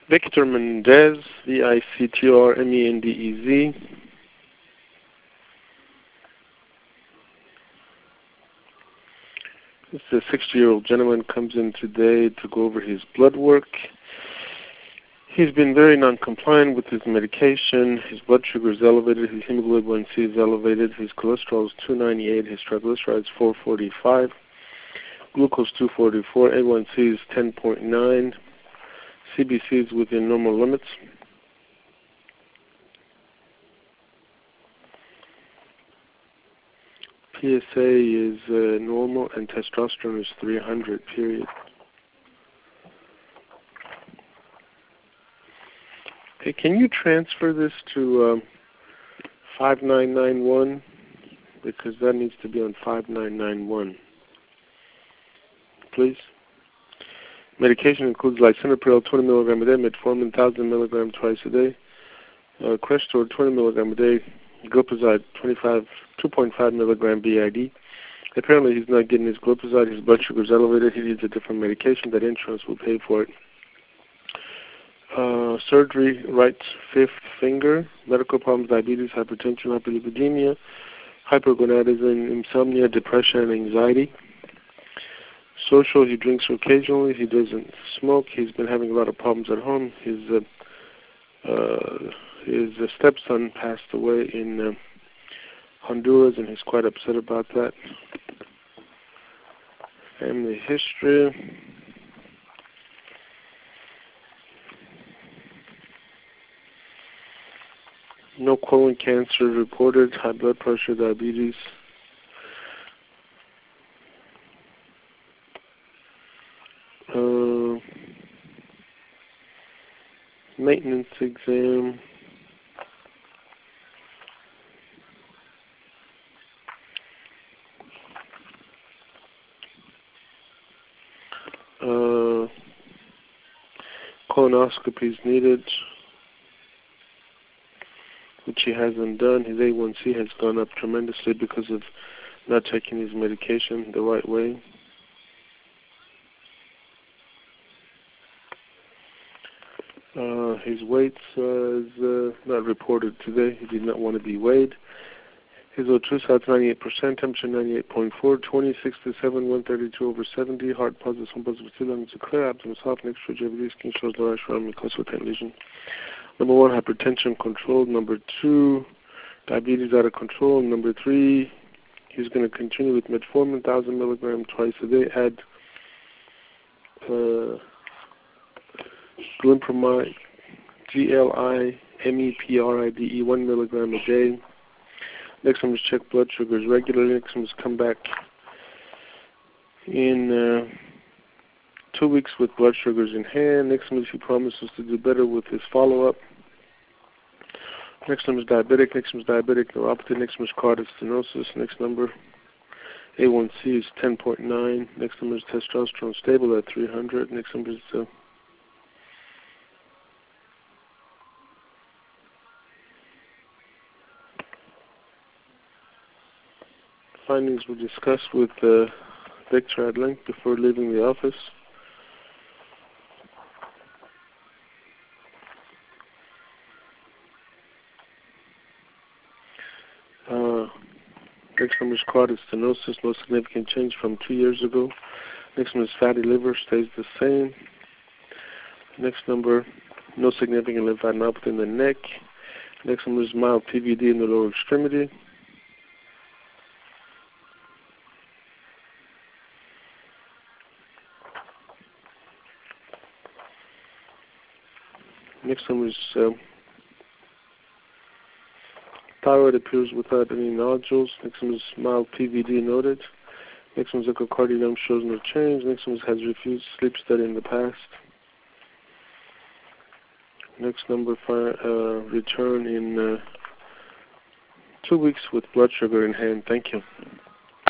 Victor Mendez, Victor Mendez. This is a 60-year-old gentleman, comes in today to go over his blood work. He's been very non-compliant with his medication. His blood sugar is elevated. His hemoglobin C is elevated. His cholesterol is 298. His triglycerides 445. Glucose 244. A1C is 10.9. CBC is within normal limits. PSA is normal, and testosterone is 300, period. Hey, can you transfer this to 5991? Because that needs to be on 5991. Please. Medication includes lisinopril 20 milligram a day, metformin 1,000 milligram twice a day, Crestor 20 milligram a day, glipizide 2.5 milligram BID. Apparently he's not getting his glipizide. His blood sugar is elevated. He needs a different medication. That insurance will pay for it. Surgery, right fifth finger, medical problems, diabetes, hypertension, hyperlipidemia, hypergonadism, insomnia, depression, and anxiety. Social, he drinks occasionally. He doesn't smoke. He's been having a lot of problems at home. His stepson passed away in Honduras, and he's quite upset about that. Family history. No colon cancer reported. High blood pressure, diabetes. Maintenance exam. Colonoscopy is needed, which he hasn't done. His A1C has gone up tremendously because of not taking his medication the right way. His weight is not reported today. He did not want to be weighed. His O2 sats 98%, temperature 98.4, 26 to 7, 132 over 70, heart positive, home positive, two lungs are clear, abdomen soft, next to JVD, skin shows low ash around mucosal tent lesion. Number 1, hypertension controlled. Number 2, diabetes out of control. Number 3, he's going to continue with metformin, 1,000 milligram twice a day. Add glimepiride, GLIMEPRIDE, 1 milligram a day. Next one is check blood sugars regularly. Next one is come back in 2 weeks with blood sugars in hand. Next one is he promises to do better with his follow-up. Next one is diabetic. Next one is diabetic neuropathy. Next one is cardiac stenosis. Next number, A1C is 10.9. Next number is testosterone stable at 300. Next number is findings were discussed with Victor at length before leaving the office. Next number is cardiac stenosis, no significant change from 2 years ago. Next one is fatty liver, stays the same. Next number, no significant lymphadenopathy in the neck. Next number is mild PVD in the lower extremity. Next number is thyroid appears without any nodules. Next one is mild PVD noted. Next one's echocardiogram shows no change. Next one has refused sleep study in the past. Next number, return in 2 weeks with blood sugar in hand. Thank you.